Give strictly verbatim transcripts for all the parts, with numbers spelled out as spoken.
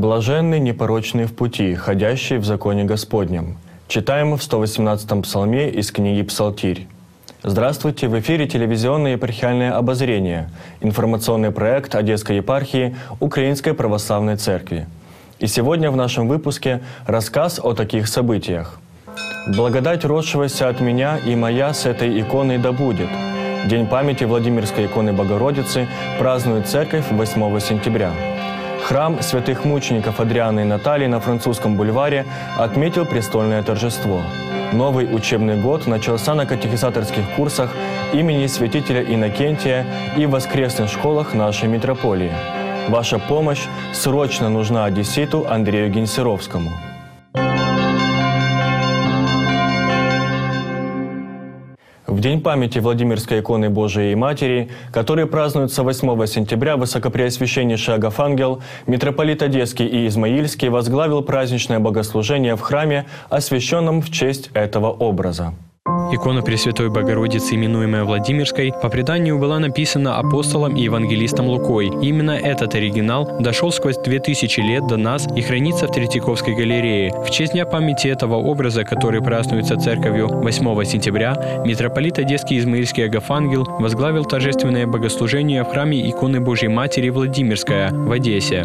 Блаженны непорочные в пути, ходящие в законе Господнем. Читаем в сто восемнадцатом псалме из книги «Псалтирь». Здравствуйте! В эфире телевизионное епархиальное обозрение, информационный проект Одесской епархии Украинской Православной Церкви. И сегодня в нашем выпуске рассказ о таких событиях. «Благодать, родшегося от меня и моя с этой иконой да будет». День памяти Владимирской иконы Богородицы празднует церковь восьмого сентября. Храм святых мучеников Адрианы и Натальи на Французском бульваре отметил престольное торжество. Новый учебный год начался на катехизаторских курсах имени святителя Иннокентия и в воскресных школах нашей митрополии. Ваша помощь срочно нужна одесситу Андрею Генсеровскому. В день памяти Владимирской иконы Божией Матери, который празднуется восьмого сентября, Высокопреосвященнейший Агафангел, митрополит Одесский и Измаильский возглавил праздничное богослужение в храме, освященном в честь этого образа. Икона Пресвятой Богородицы, именуемая Владимирской, по преданию была написана апостолом и евангелистом Лукой. Именно этот оригинал дошел сквозь две тысячи лет до нас и хранится в Третьяковской галерее. В честь дня памяти этого образа, который празднуется церковью восьмого сентября, митрополит Одесский Измаильский Агафангел возглавил торжественное богослужение в храме иконы Божьей Матери Владимирская в Одессе.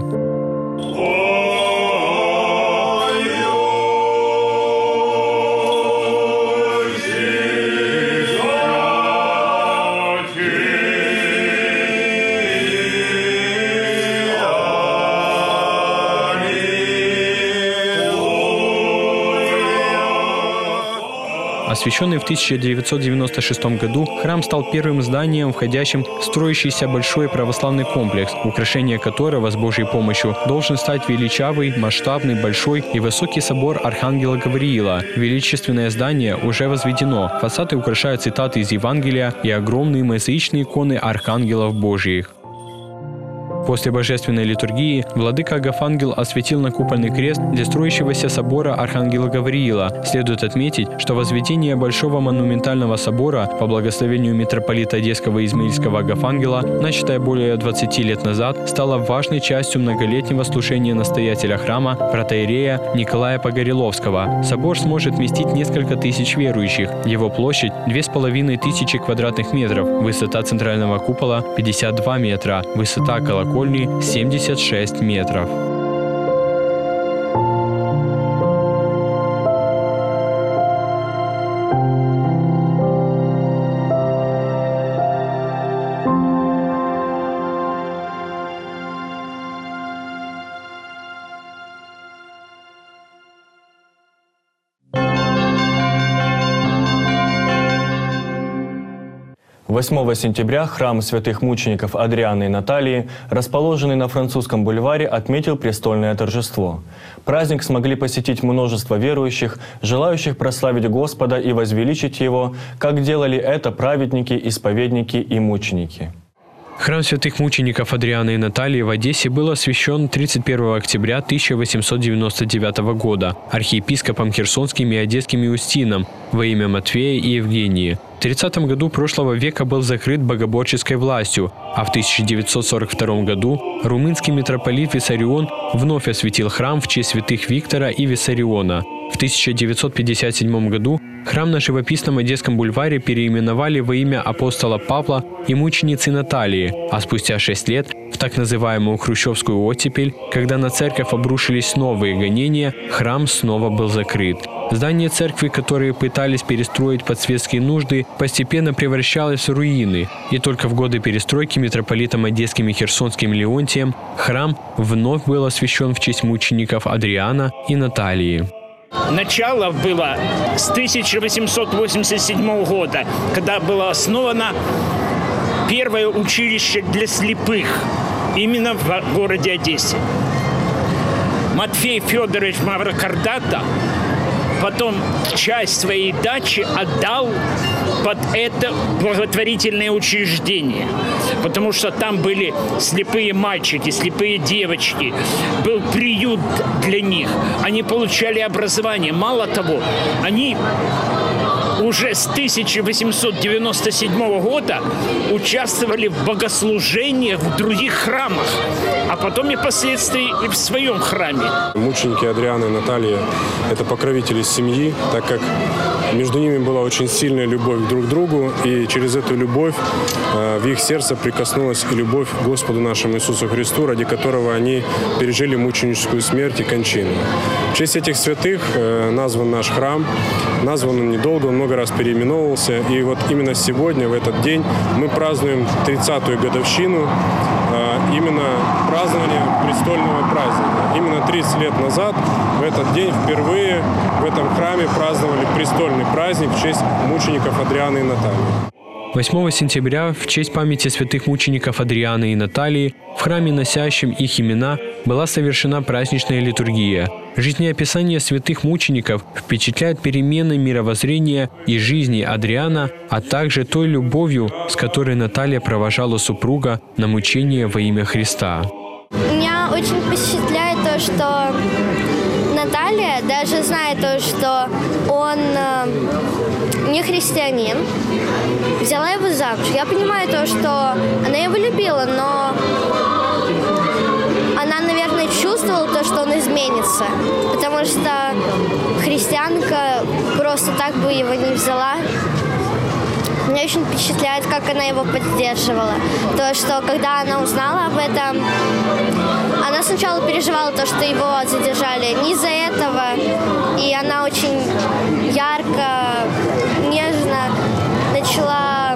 Освященный в тысяча девятьсот девяносто шестом году, храм стал первым зданием, входящим в строящийся большой православный комплекс, украшение которого с Божьей помощью должен стать величавый, масштабный, большой и высокий собор Архангела Гавриила. Величественное здание уже возведено. Фасады украшают цитаты из Евангелия и огромные мозаичные иконы архангелов Божьих. После божественной литургии владыка Агафангел осветил накупольный крест для строящегося собора Архангела Гавриила. Следует отметить, что возведение большого монументального собора по благословению митрополита Одесского и Измаильского Агафангела, начатое более двадцати лет назад, стало важной частью многолетнего служения настоятеля храма протоиерея Николая Погореловского. Собор сможет вместить несколько тысяч верующих. Его площадь – две с половиной тысячи квадратных метров, высота центрального купола – пятьдесят два метра, высота колокольни – семьдесят шесть метров. восьмого сентября храм святых мучеников Адрианы и Натальи, расположенный на Французском бульваре, отметил престольное торжество. Праздник смогли посетить множество верующих, желающих прославить Господа и возвеличить Его, как делали это праведники, исповедники и мученики. Храм святых мучеников Адрианы и Натальи в Одессе был освящен тридцать первого октября тысяча восемьсот девяносто девятого года архиепископом Херсонским и Одесским Иустином во имя Матфея и Евгении. В тридцатом году прошлого века был закрыт богоборческой властью, а в тысяча девятьсот сорок втором году румынский митрополит Виссарион вновь осветил храм в честь святых Виктора и Виссариона. В тысяча девятьсот пятьдесят седьмом году храм на живописном Одесском бульваре переименовали во имя апостола Павла и мученицы Натальи, а спустя шесть лет, в так называемую хрущевскую оттепель, когда на церковь обрушились новые гонения, храм снова был закрыт. Здание церкви, которые пытались перестроить под светские нужды, постепенно превращалось в руины, и только в годы перестройки митрополитом Одесским и Херсонским Леонтием храм вновь был освящен в честь мучеников Адриана и Натальи. Начало было с тысяча восемьсот восемьдесят седьмого года, когда было основано первое училище для слепых именно в городе Одессе. Матфей Федорович Маврокардата потом часть своей дачи отдал под это благотворительное учреждение, потому что там были слепые мальчики, слепые девочки, был приют для них, они получали образование. Мало того, они уже с тысяча восемьсот девяносто седьмого года участвовали в богослужениях в других храмах, а потом и впоследствии и в своем храме. Мученики Адриана и Наталья – это покровители семьи, так как между ними была очень сильная любовь друг к другу, и через эту любовь в их сердце прикоснулась и любовь к Господу нашему Иисусу Христу, ради которого они пережили мученическую смерть и кончину. В честь этих святых назван наш храм. Назван он недолго, он много раз переименовывался. И вот именно сегодня, в этот день, мы празднуем тридцатую годовщину именно празднования престольного праздника. Именно тридцать лет назад, в этот день, впервые в этом храме праздновали престольный праздник в честь мучеников Адриана и Натальи. восьмого сентября в честь памяти святых мучеников Адриана и Натальи в храме, носящем их имена, была совершена праздничная литургия. Жизнеописание святых мучеников впечатляет переменой мировоззрения и жизни Адриана, а также той любовью, с которой Наталья провожала супруга на мучение во имя Христа. Меня очень впечатляет то, что Наталья, даже зная то, что он не христианин, взяла его замуж. Я понимаю то, что она его любила, но она, наверное, чувствовала то, что он изменится, потому что христианка просто так бы его не взяла. Меня очень впечатляет, как она его поддерживала. То, что когда она узнала об этом, она сначала переживала то, что его задержали не из-за этого, и она очень ярко, нежно начала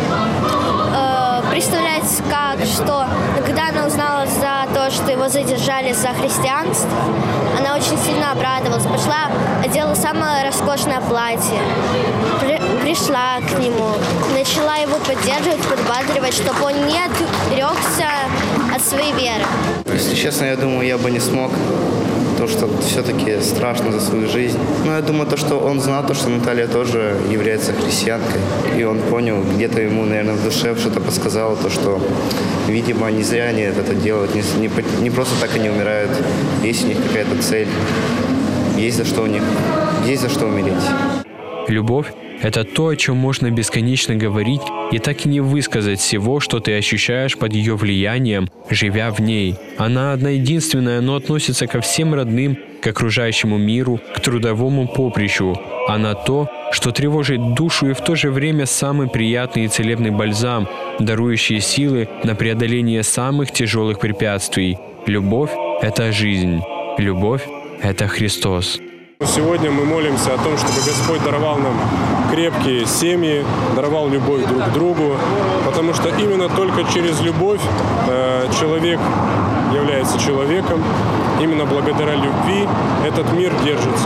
э, представлять, как, что. Но когда она узнала за то, что его задержали за христианство, она очень сильно обрадовалась. Пошла, одела самое роскошное платье, при, пришла к нему, начала его поддерживать, подбадривать, чтобы он не отрекся от своей веры. Если честно, я думаю, я бы не смог. То, что все-таки страшно за свою жизнь. Но я думаю, то, что он знал, то, что Наталья тоже является христианкой. И он понял, где-то ему, наверное, в душе что-то подсказало, то, что, видимо, не зря они это делают, не, не, не просто так они умирают. Есть у них какая-то цель, есть за что у них, есть за что умереть. Любовь – это то, о чем можно бесконечно говорить и так и не высказать всего, что ты ощущаешь под ее влиянием, живя в ней. Она одна единственная, но относится ко всем родным, к окружающему миру, к трудовому поприщу. Она то, что тревожит душу и в то же время самый приятный и целебный бальзам, дарующий силы на преодоление самых тяжелых препятствий. Любовь – это жизнь. Любовь – это Христос. Сегодня мы молимся о том, чтобы Господь даровал нам крепкие семьи, даровал любовь друг к другу, потому что именно только через любовь э, человек является человеком. Именно благодаря любви этот мир держится.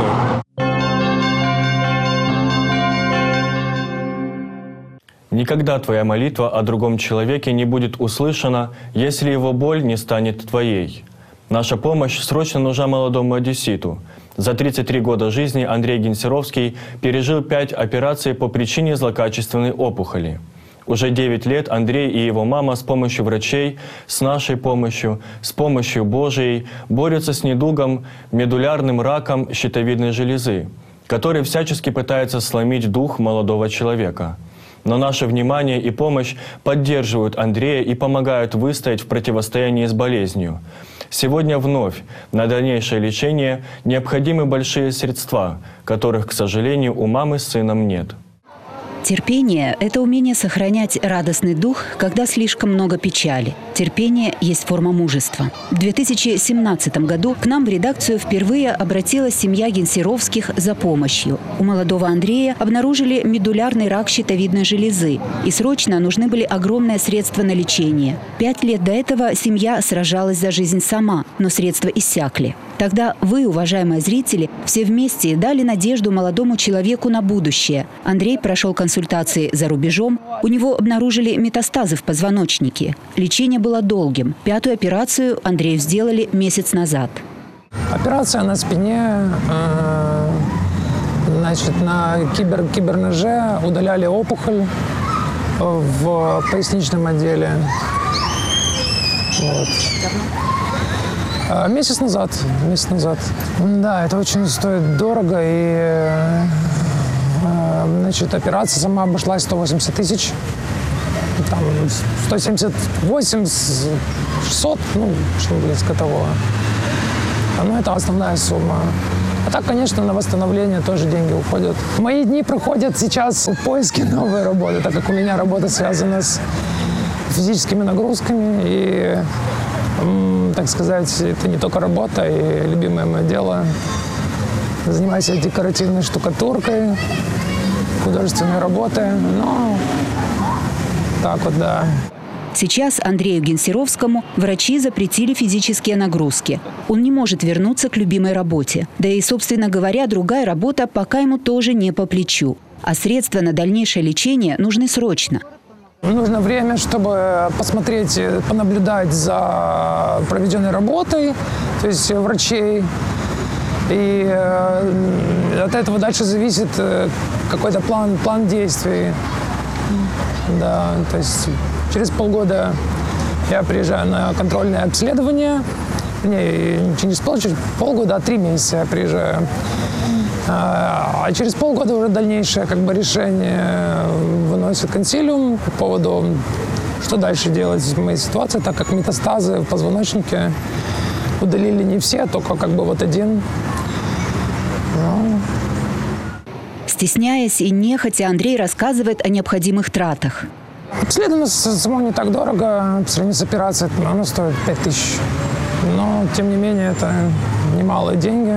Никогда твоя молитва о другом человеке не будет услышана, если его боль не станет твоей. Наша помощь срочно нужна молодому одесситу. За тридцать три года жизни Андрей Генсеровский пережил пять операций по причине злокачественной опухоли. Уже девять лет Андрей и его мама с помощью врачей, с нашей помощью, с помощью Божией борются с недугом медулярным раком щитовидной железы, который всячески пытается сломить дух молодого человека. Но наше внимание и помощь поддерживают Андрея и помогают выстоять в противостоянии с болезнью. Сегодня вновь на дальнейшее лечение необходимы большие средства, которых, к сожалению, у мамы с сыном нет. Терпение – это умение сохранять радостный дух, когда слишком много печали. Терпение есть форма мужества. В две тысячи семнадцатом году к нам в редакцию впервые обратилась семья Генсеровских за помощью. У молодого Андрея обнаружили медулярный рак щитовидной железы, и срочно нужны были огромные средства на лечение. Пять лет до этого семья сражалась за жизнь сама, но средства иссякли. Тогда вы, уважаемые зрители, все вместе дали надежду молодому человеку на будущее. Андрей прошел консультации за рубежом. У него обнаружили метастазы в позвоночнике. Лечение было долгим. Пятую операцию Андрею сделали месяц назад. Операция на спине, э, значит, на кибер, киберноже удаляли опухоль в поясничном отделе. Вот. Месяц назад, месяц назад. Да, это очень стоит дорого, и э, Значит, операция сама обошлась сто восемьдесят тысяч. Там сто семьдесят восемь, шестьсот, ну, что близко того. Ну, это основная сумма. А так, конечно, на восстановление тоже деньги уходят. Мои дни проходят сейчас в поиске новой работы, так как у меня работа связана с физическими нагрузками. И, так сказать, это не только работа, и любимое мое дело. Занимаюсь декоративной штукатуркой, художественной работой. Но так вот, да. Сейчас Андрею Генсеровскому врачи запретили физические нагрузки. Он не может вернуться к любимой работе. Да и, собственно говоря, другая работа пока ему тоже не по плечу. А средства на дальнейшее лечение нужны срочно. Нужно время, чтобы посмотреть, понаблюдать за проведенной работой, то есть врачей. И от этого дальше зависит какой-то план, план действий. Да, то есть через полгода я приезжаю на контрольное обследование. Не, через пол, через полгода, а три месяца я приезжаю. А через полгода уже дальнейшее как бы, решение выносит консилиум по поводу, что дальше делать в моей ситуации, так как метастазы в позвоночнике удалили не все, только как бы вот один. Ну. Стесняясь и нехотя, Андрей рассказывает о необходимых тратах. Обследование само не так дорого, по сравнению с операцией, оно стоит пять тысяч. Но, тем не менее, это немалые деньги,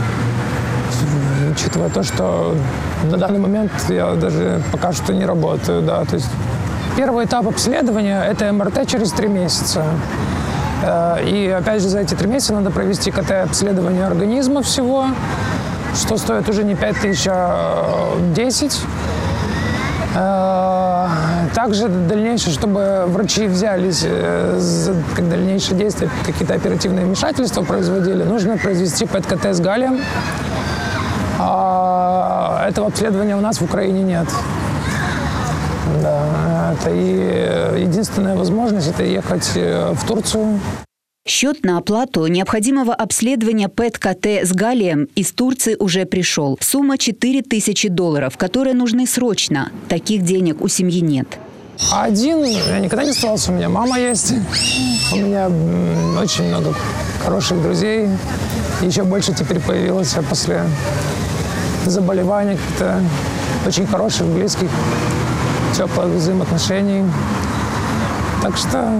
учитывая то, что на данный момент я даже пока что не работаю. Да. То есть первый этап обследования – это эм эр тэ через три месяца. И, опять же, за эти три месяца надо провести ка тэ-обследование организма всего, что стоит уже не пять тысяч, а десять. Также дальнейшее, чтобы врачи взялись за дальнейшие действия, какие-то оперативные вмешательства производили, нужно произвести пэ эт ка тэ с галлием. А этого обследования у нас в Украине нет. Да, это и единственная возможность – это ехать в Турцию. Счет на оплату необходимого обследования пэ эт ка тэ с галлием из Турции уже пришел. Сумма четыре тысячи долларов, которые нужны срочно. Таких денег у семьи нет. Один я никогда не оставался. У меня мама есть. У меня очень много хороших друзей. Еще больше теперь появилось после заболевания. Как-то очень хороших, близких, теплых взаимоотношений. Так что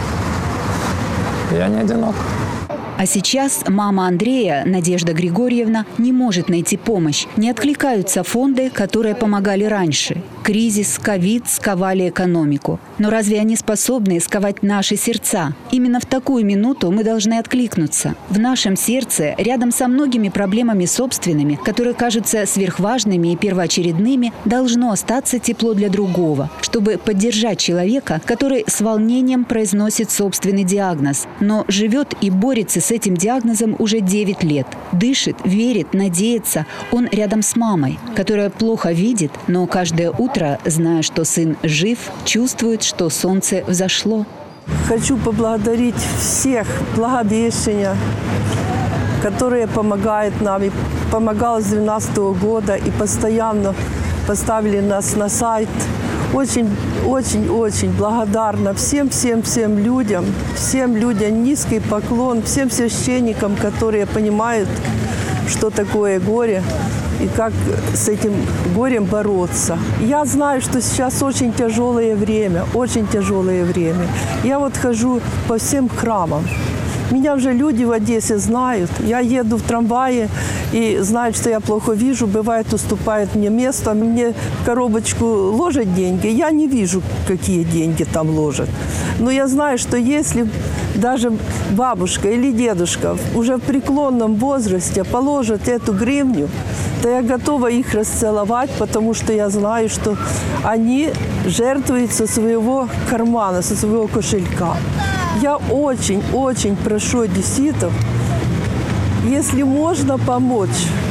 я не одинок. А сейчас мама Андрея, Надежда Григорьевна, не может найти помощь. Не откликаются фонды, которые помогали раньше. Кризис, ковид сковали экономику. Но разве они способны сковать наши сердца? Именно в такую минуту мы должны откликнуться. В нашем сердце, рядом со многими проблемами собственными, которые кажутся сверхважными и первоочередными, должно остаться тепло для другого, чтобы поддержать человека, который с волнением произносит собственный диагноз, но живет и борется с этим диагнозом уже девять лет. Дышит, верит, надеется. Он рядом с мамой, которая плохо видит, но каждое утро, зная, что сын жив, чувствует, что солнце взошло. Хочу поблагодарить всех Благовещения, которые помогают нам. И помогал с две тысячи двенадцатого года и постоянно поставили нас на сайт. Очень, очень, очень благодарна всем, всем, всем людям, всем людям низкий поклон, всем священникам, которые понимают, что такое горе и как с этим горем бороться. Я знаю, что сейчас очень тяжелое время, очень тяжелое время. Я вот хожу по всем храмам. Меня уже люди в Одессе знают. Я еду в трамвае и знают, что я плохо вижу. Бывает, уступает мне место. Мне в коробочку ложат деньги. Я не вижу, какие деньги там ложат. Но я знаю, что если даже бабушка или дедушка уже в преклонном возрасте положат эту гривню, то я готова их расцеловать, потому что я знаю, что они жертвуют со своего кармана, со своего кошелька. Я очень-очень прошу одесситов, если можно помочь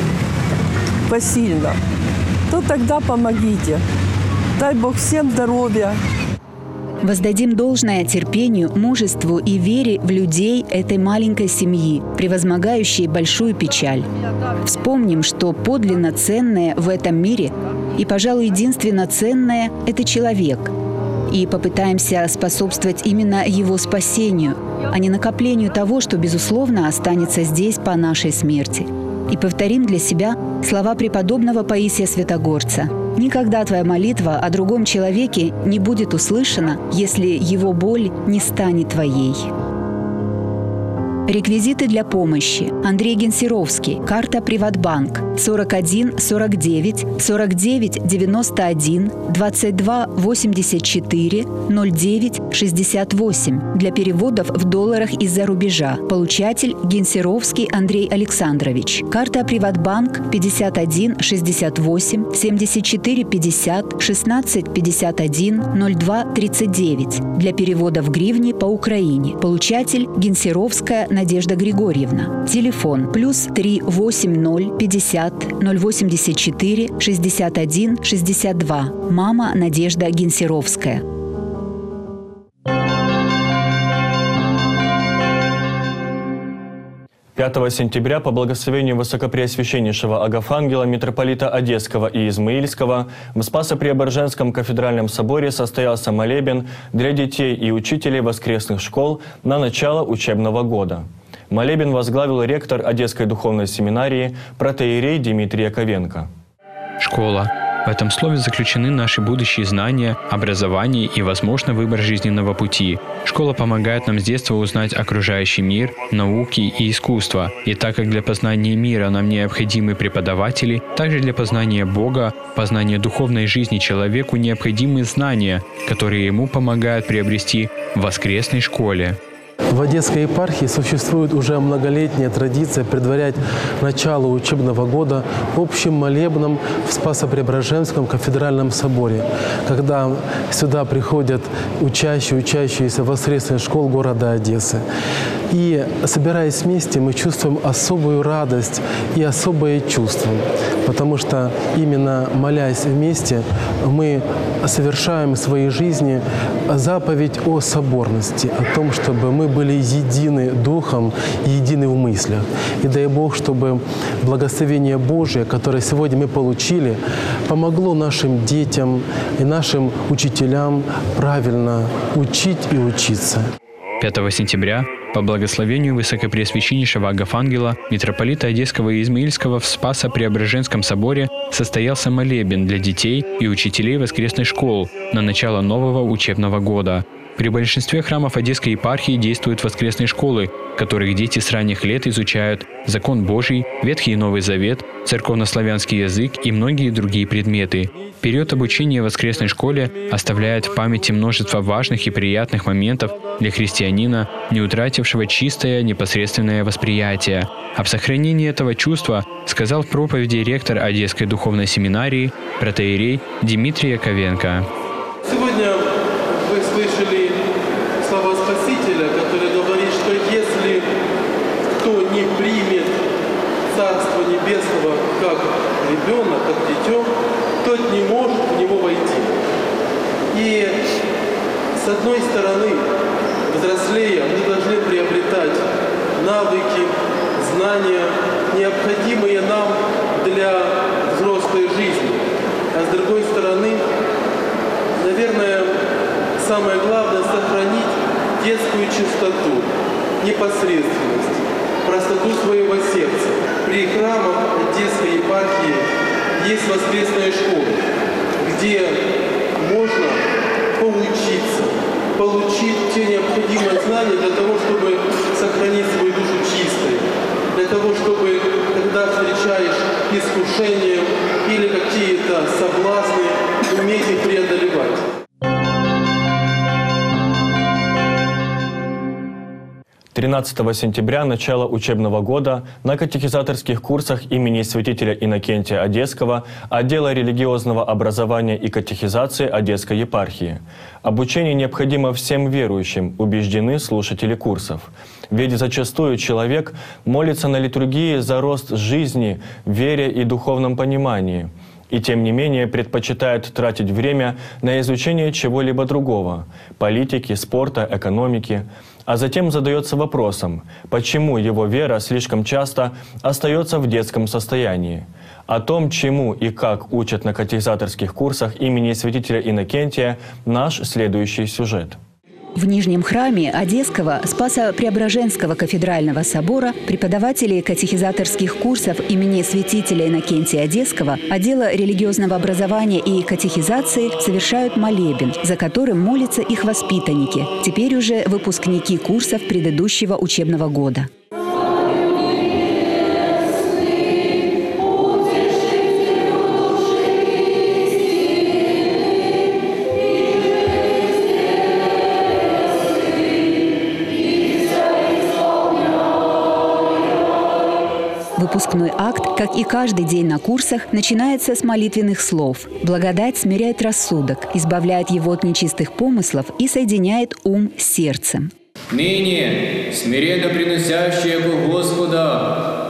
посильно, то тогда помогите. Дай Бог всем здоровья. Воздадим должное терпению, мужеству и вере в людей этой маленькой семьи, превозмогающей большую печаль. Вспомним, что подлинно ценное в этом мире И, пожалуй, единственно ценное – это человек. И попытаемся способствовать именно его спасению, а не накоплению того, что, безусловно, останется здесь по нашей смерти. И повторим для себя слова преподобного Паисия Святогорца. «Никогда твоя молитва о другом человеке не будет услышана, если его боль не станет твоей». Реквизиты для помощи. Андрей Генсеровский. Карта «Приватбанк». сорок один сорок девять сорок девять девяносто один двадцать два восемьдесят четыре ноль девять шестьдесят восемь. Для переводов в долларах из-за рубежа. Получатель Генсеровский Андрей Александрович. Карта «Приватбанк» пятьдесят один шестьдесят восемь семьдесят четыре пятьдесят шестнадцать пятьдесят один ноль два тридцать девять. Для перевода в гривни по Украине. Получатель Генсеровская Надежда Григорьевна. Телефон плюс три восемь ноль пятьдесят ноль восемьдесят четыре шестьдесят один шестьдесят два. Мама Надежда Генсеровская. пятого сентября по благословению Высокопреосвященнейшего Агафангела митрополита Одесского и Измаильского в Спасо-Преображенском кафедральном соборе состоялся молебен для детей и учителей воскресных школ на начало учебного года. Молебен возглавил ректор Одесской духовной семинарии протоиерей Дмитрий Яковенко. Школа. В этом слове заключены наши будущие знания, образование и, возможно, выбор жизненного пути. Школа помогает нам с детства узнать окружающий мир, науки и искусство. И так как для познания мира нам необходимы преподаватели, также для познания Бога, познания духовной жизни человеку необходимы знания, которые ему помогают приобрести в воскресной школе. В Одесской епархии существует уже многолетняя традиция предварять начало учебного года общим молебном в Спасо-Преображенском кафедральном соборе, когда сюда приходят учащие, учащиеся воскресных школ города Одессы. И, собираясь вместе, мы чувствуем особую радость и особое чувство, потому что именно молясь вместе, мы совершаем в своей жизни заповедь о соборности, о том, чтобы мы были едины духом и едины в мыслях. И дай Бог, чтобы благословение Божие, которое сегодня мы получили, помогло нашим детям и нашим учителям правильно учить и учиться. пятого сентября по благословению Высокопреосвященнейшего Агафангела, митрополита Одесского и Измаильского в Спасо-Преображенском соборе состоялся молебен для детей и учителей воскресных школ на начало нового учебного года. При большинстве храмов Одесской епархии действуют воскресные школы, в которых дети с ранних лет изучают закон Божий, Ветхий и Новый Завет, церковнославянский язык и многие другие предметы. Период обучения в воскресной школе оставляет в памяти множество важных и приятных моментов для христианина, не утратившего чистое непосредственное восприятие. Об сохранении этого чувства сказал в проповеди ректор Одесской духовной семинарии протоиерей Дмитрий Яковенко. Сегодня вы слышали слова Спасителя, который говорит, что если кто не примет Царство Небесного как ребенок, как дитё, тот не может в него войти. И с одной стороны, взрослея, мы должны приобретать навыки, знания, необходимые нам для взрослой жизни. А с другой стороны, наверное, самое главное — сохранить детскую чистоту, непосредственность, простоту своего сердца. При храмах Одесской епархии есть воскресная школа, где можно поучиться, получить те необходимые знания для того, чтобы сохранить свою душу чистой, для того, чтобы, когда встречаешь искушения или какие-то соблазны, уметь их преодолевать. тринадцатого сентября, начало учебного года, на катехизаторских курсах имени святителя Иннокентия Одесского отдела религиозного образования и катехизации Одесской епархии. Обучение необходимо всем верующим, убеждены слушатели курсов. Ведь зачастую человек молится на литургии за рост жизни, вере и духовном понимании. и тем не менее предпочитает тратить время на изучение чего-либо другого – политики, спорта, экономики, а затем задается вопросом, почему его вера слишком часто остается в детском состоянии. О том, чему и как учат на катехизаторских курсах имени святителя Иннокентия, наш следующий сюжет. В Нижнем храме Одесского Спасо-Преображенского кафедрального собора преподаватели катехизаторских курсов имени святителя Иннокентия Одесского отдела религиозного образования и катехизации совершают молебен, за которым молятся их воспитанники, теперь уже выпускники курсов предыдущего учебного года. Выпускной акт, как и каждый день на курсах, начинается с молитвенных слов. Благодать смиряет рассудок, избавляет его от нечистых помыслов и соединяет ум с сердцем. Ныне смиренно приносящие Господа,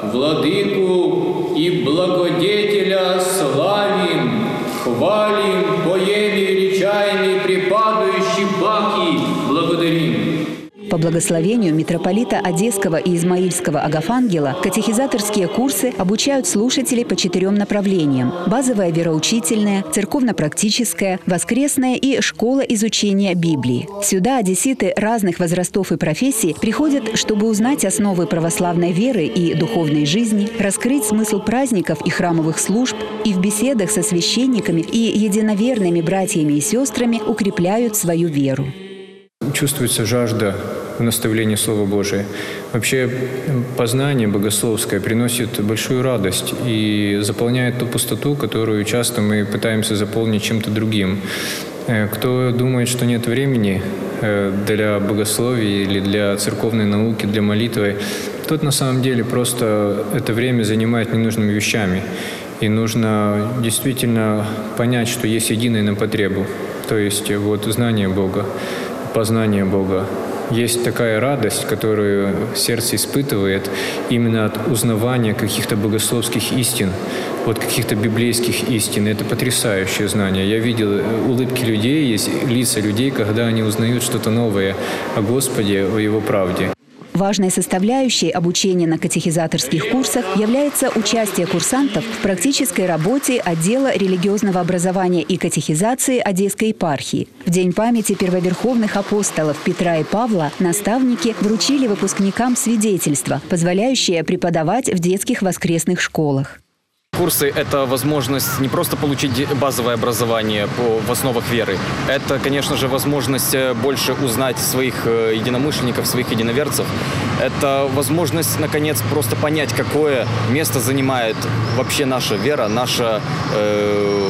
Владыку и Благодетеля славим, хвалим, поем и величаем и препадающий Баки благодарим. По благословению митрополита Одесского и Измаильского Агафангела катехизаторские курсы обучают слушателей по четырем направлениям – базовое вероучительное, церковно-практическое, воскресное и школа изучения Библии. Сюда одесситы разных возрастов и профессий приходят, чтобы узнать основы православной веры и духовной жизни, раскрыть смысл праздников и храмовых служб, и в беседах со священниками и единоверными братьями и сестрами укрепляют свою веру. Чувствуется жажда в наставлении Слова Божия. Вообще познание богословское приносит большую радость и заполняет ту пустоту, которую часто мы пытаемся заполнить чем-то другим. Кто думает, что нет времени для богословия или для церковной науки, для молитвы, тот на самом деле просто это время занимает ненужными вещами. И нужно действительно понять, что есть единое на потребу, то есть вот знание Бога, познание Бога. Есть такая радость, которую сердце испытывает именно от узнавания каких-то богословских истин, вот каких-то библейских истин. Это потрясающее знание. Я видел улыбки людей, есть лица людей, когда они узнают что-то новое о Господе, о Его правде. Важной составляющей обучения на катехизаторских курсах является участие курсантов в практической работе отдела религиозного образования и катехизации Одесской епархии. В День памяти первоверховных апостолов Петра и Павла наставники вручили выпускникам свидетельства, позволяющее преподавать в детских воскресных школах. Курсы – это возможность не просто получить базовое образование по, в основах веры. Это, конечно же, возможность больше узнать своих единомышленников, своих единоверцев. Это возможность, наконец, просто понять, какое место занимает вообще наша вера, наша э,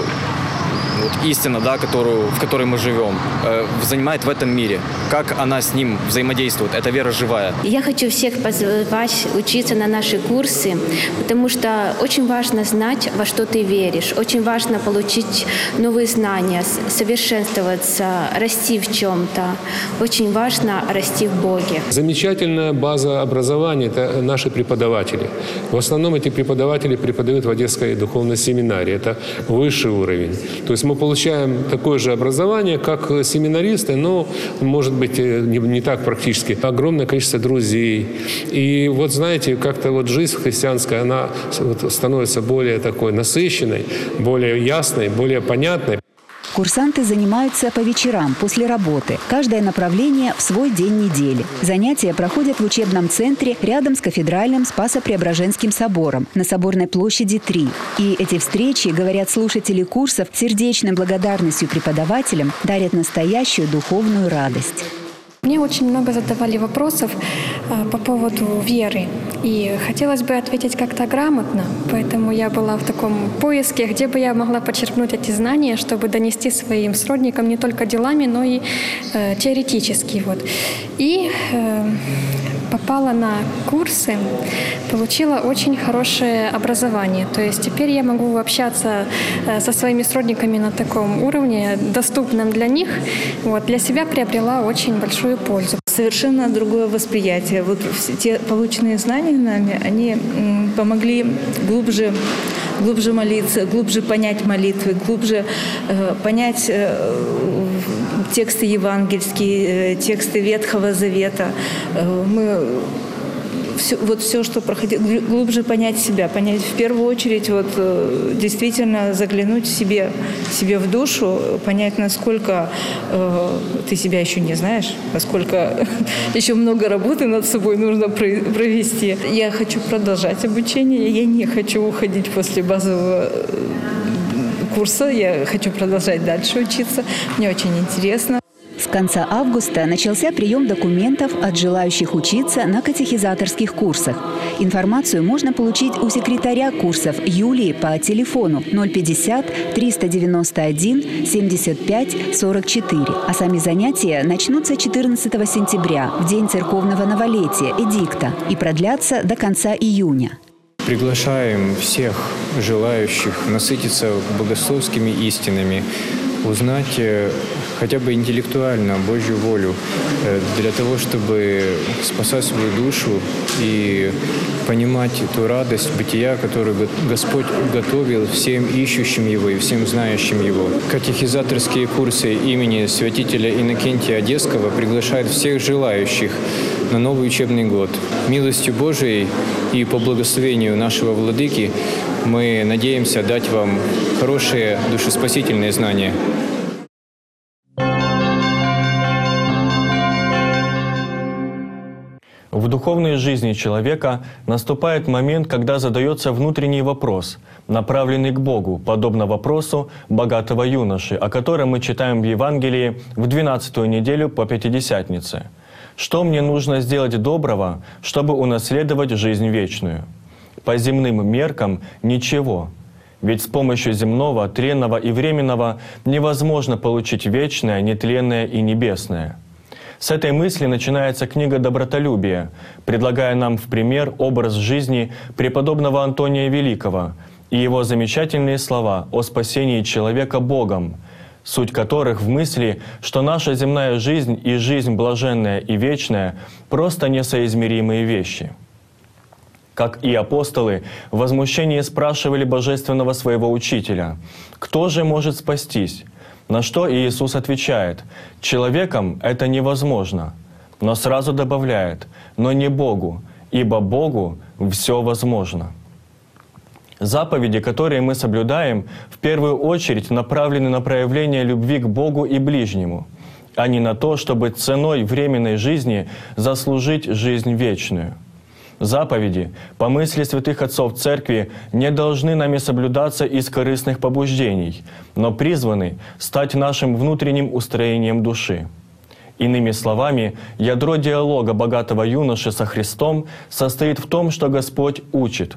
вот, истина, да, которую, в которой мы живем, э, занимает в этом мире. Как она с ним взаимодействует. Эта вера живая. Я хочу всех позвать учиться на наши курсы, потому что очень важно знать, во что ты веришь. Очень важно получить новые знания, совершенствоваться, расти в чем-то. Очень важно расти в Боге. Замечательная база образования – это наши преподаватели. В основном эти преподаватели преподают в Одесской духовной семинарии. Это высший уровень. То есть мы получаем такое же образование, как семинаристы, но, может быть, не, не так практически. Огромное количество друзей. И вот, знаете, как-то вот жизнь христианская, она вот становится более такой насыщенной, более ясной, более понятной. Курсанты занимаются по вечерам, после работы. Каждое направление в свой день недели. Занятия проходят в учебном центре рядом с кафедральным Спасо-Преображенским собором на Соборной площади три. И эти встречи, говорят слушатели курсов, сердечной благодарностью преподавателям дарят настоящую духовную радость. Мне очень много задавали вопросов а, по поводу веры. И хотелось бы ответить как-то грамотно. Поэтому я была в таком поиске, где бы я могла почерпнуть эти знания, чтобы донести своим сродникам не только делами, но и э, теоретически. Вот. И э, попала на курсы, получила очень хорошее образование. То есть теперь я могу общаться э, со своими сродниками на таком уровне, доступном для них. Вот. Для себя приобрела очень большую пользу. Совершенно другое восприятие. Вот те полученные знания нами, они помогли глубже глубже молиться, глубже понять молитвы, глубже э, понять э, тексты евангельские, э, тексты Ветхого Завета. Э, мы все, вот все, что проходило, глубже понять себя, понять в первую очередь, вот действительно заглянуть себе, себе в душу, понять, насколько э, ты себя еще не знаешь, насколько еще много работы над собой нужно провести. Я хочу продолжать обучение, я не хочу уходить после базового курса, я хочу продолжать дальше учиться, мне очень интересно. С конца августа начался прием документов от желающих учиться на катехизаторских курсах. Информацию можно получить у секретаря курсов Юлии по телефону ноль пятьдесят триста девяносто один семьдесят пять сорок четыре. А сами занятия начнутся четырнадцатого сентября, в день церковного новолетия, эдикта, и продлятся до конца июня. Приглашаем всех желающих насытиться богословскими истинами, узнать хотя бы интеллектуально Божью волю для того, чтобы спасать свою душу и понимать ту радость бытия, которую Господь готовил всем ищущим Его и всем знающим Его. Катехизаторские курсы имени святителя Иннокентия Одесского приглашают всех желающих на новый учебный год. Милостью Божией и по благословению нашего Владыки мы надеемся дать вам хорошие душеспасительные знания. В духовной жизни человека наступает момент, когда задается внутренний вопрос, направленный к Богу, подобно вопросу богатого юноши, о котором мы читаем в Евангелии в двенадцатую неделю по Пятидесятнице. «Что мне нужно сделать доброго, чтобы унаследовать жизнь вечную? По земным меркам ничего, ведь с помощью земного, тренного и временного невозможно получить вечное, нетленное и небесное». С этой мысли начинается книга «Добротолюбие», предлагая нам в пример образ жизни преподобного Антония Великого и его замечательные слова о спасении человека Богом, суть которых в мысли, что наша земная жизнь и жизнь блаженная и вечная — просто несоизмеримые вещи. Как и апостолы, в возмущении спрашивали божественного своего учителя: «Кто же может спастись?» На что Иисус отвечает: «Человеком это невозможно», но сразу добавляет: «Но не Богу, ибо Богу все возможно». Заповеди, которые мы соблюдаем, в первую очередь направлены на проявление любви к Богу и ближнему, а не на то, чтобы ценой временной жизни заслужить жизнь вечную. Заповеди, по мысли святых отцов Церкви, не должны нами соблюдаться из корыстных побуждений, но призваны стать нашим внутренним устроением души. Иными словами, ядро диалога богатого юноши со Христом состоит в том, что Господь учит.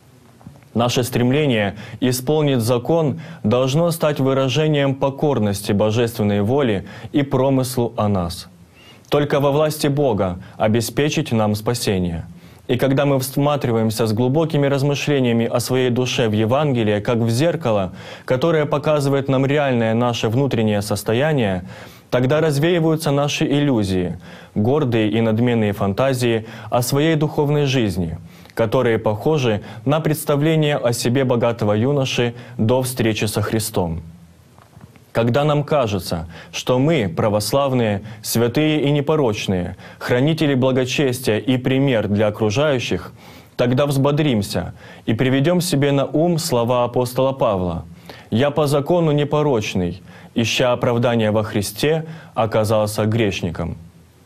Наше стремление исполнить закон должно стать выражением покорности божественной воли и промыслу о нас. Только во власти Бога обеспечить нам спасение. И когда мы всматриваемся с глубокими размышлениями о своей душе в Евангелие, как в зеркало, которое показывает нам реальное наше внутреннее состояние, тогда развеиваются наши иллюзии, гордые и надменные фантазии о своей духовной жизни, которые похожи на представление о себе богатого юноши до встречи со Христом. Когда нам кажется, что мы, православные, святые и непорочные, хранители благочестия и пример для окружающих, тогда взбодримся и приведем себе на ум слова апостола Павла: «Я по закону непорочный, ища оправдания во Христе, оказался грешником».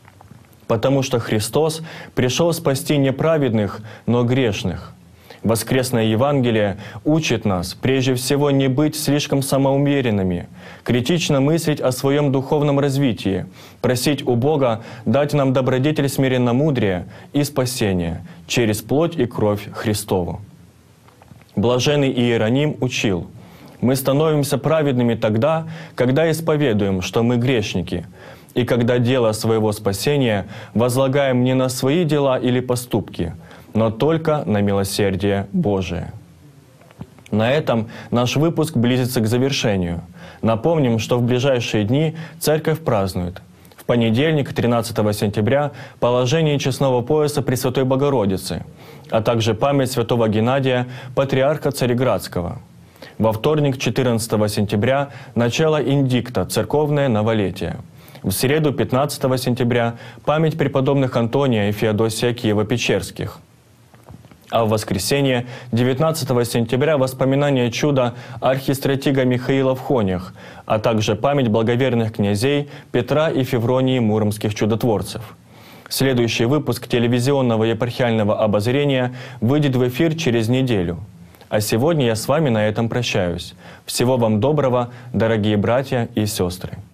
Потому что Христос пришел спасти не праведных, но грешных. Воскресное Евангелие учит нас прежде всего не быть слишком самоуверенными, критично мыслить о своем духовном развитии, просить у Бога дать нам добродетель смиренномудрия и спасение через плоть и кровь Христову. Блаженный Иероним учил: «Мы становимся праведными тогда, когда исповедуем, что мы грешники, и когда дело своего спасения возлагаем не на свои дела или поступки, но только на милосердие Божие». На этом наш выпуск близится к завершению. Напомним, что в ближайшие дни Церковь празднует. В понедельник, тринадцатого сентября, положение честного пояса Пресвятой Богородицы, а также память святого Геннадия, патриарха Цареградского. Во вторник, четырнадцатого сентября, начало индикта «Церковное новолетие». В среду, пятнадцатого сентября, память преподобных Антония и Феодосия Киево-Печерских. А в воскресенье, девятнадцатого сентября, воспоминание чуда архистратига Михаила в Хонях, а также память благоверных князей Петра и Февронии муромских чудотворцев. Следующий выпуск телевизионного епархиального обозрения выйдет в эфир через неделю. А сегодня я с вами на этом прощаюсь. Всего вам доброго, дорогие братья и сестры.